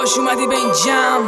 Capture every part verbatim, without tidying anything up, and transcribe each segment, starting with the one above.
خوش اومدی به این جمع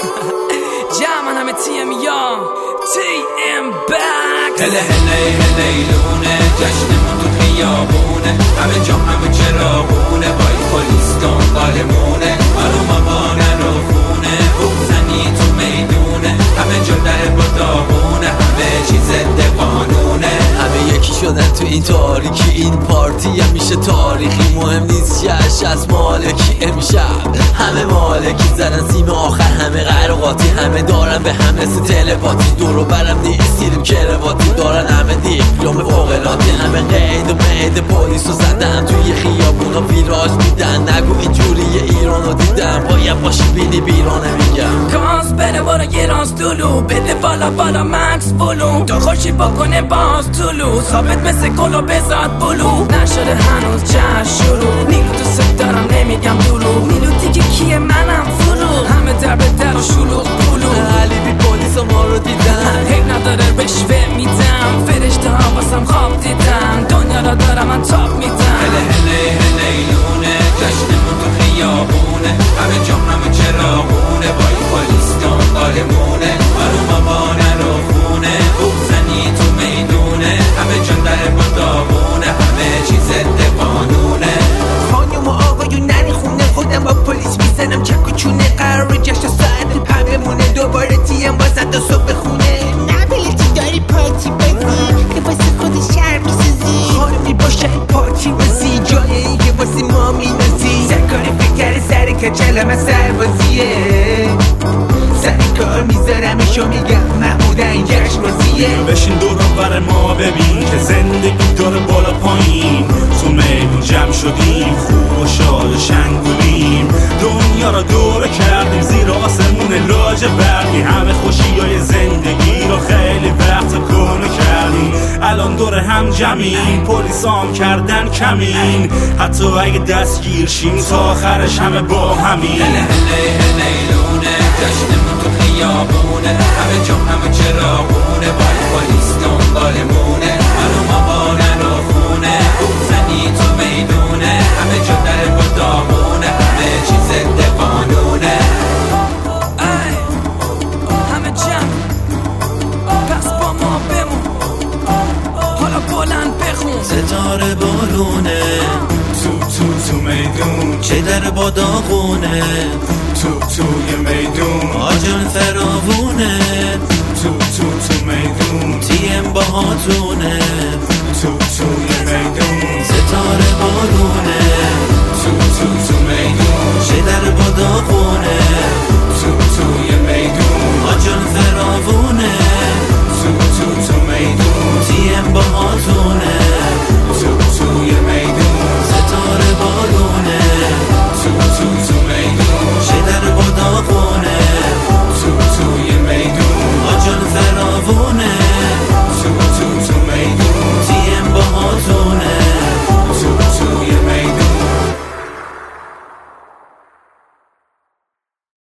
جمع همه تی ام یا تی ام بک هله هله هله لونه جشنمون تو خیابونه همه جا همه چراغونه وای پلیس دنبالمونه آروم آبانه رو خونه بوزنی تو میدونه همه جا در با داغونه همه چیز ضد قانونه همه یکی شدن تو این تاریکی این پارتی هم میشه تاریخی مهم نیست شش از مالکی امشب همه مالکی زدن سیم آخر همه قرقاتی همه دارن به همه سی تلپاتی دورو برم نیستیدیم کرواتی دارن همه دیپلوم فوقلاتی همه قید و مید پولیس رو زدن توی خیابون و ویراج میدن نگو اینجوری ایران رو دیدم باید باشی بینی بیرانه میگم کاس بره بارا یه راست دلو بده بالا بالا مکس بلو تا خوشی بکنه باز طلو ثابت مثل گلو بزاد بلو نشده هنوز جشن شروع نیلو تو ست دارم نمیگم دورو نیلو دیگه کیه منم فرو همه در به در و شلوغ پلو علی بی پولیس ما رو دیدن حیف نداره رشوه میدم فرشته ها واسم خواب دیدن دنیا را دارم من تاپ میدم هله هله هله لونه جشنمون تو خیابونه همه جا همه چراغونه وای پلیس دنبالمونه آروم آبانه رو خونه بوزنی تو میدونه همه جا در با داغونه همه چیز ضد قانونه خانم و آقایون نری خونه خودم با پلیس میزنم چک و چونه قرار جشن ساعت پا بمونه دوباره تیم بازد و صبح خونه نبیلتی داری پارتی بزی که واسه خود شهر میسازی خانمی باشه این پارتی بزی جایی که واسه ما مینازی سرکاری فکر سر کچلم از سربازیه سر کار میذارمشو میگم محمود این جشن بازیه بشین دور بر ما ببین که زندگی داره بالا پایین تو میدون جمع شدیم خوب و شاد و شنگولیم دنیا را دوره کردیم زیر آسمون لاج برقی همه خوشیای زندگی رو خیلی وقت کنه کردیم الان دور هم جمعیم پلیسام کردن کمین حتی اگه دستگیر شیم تا آخرش همه با همین هله هله هله لونه جشنمون تو خیابونه همه جا همه چراغونه وای پلیس دنبالمونه آروم آبانه رو خونه بوزنی تو میدونه همه جا در با داغونه همه چیز ضد قانونه همه جمع پس با ما بمون حالا بلند بخون ستاره بارونه تو تو تو میدون چه در با داغونه تو توی میدون آجان فراوونه تو تو تو میدون تیم باهاتونه تو توی میدون ستاره بارونه تو تو تو میدون چه در با داغونه تو توی میدون آجان فراوونه تو تو تو میدون تیم باهاتونه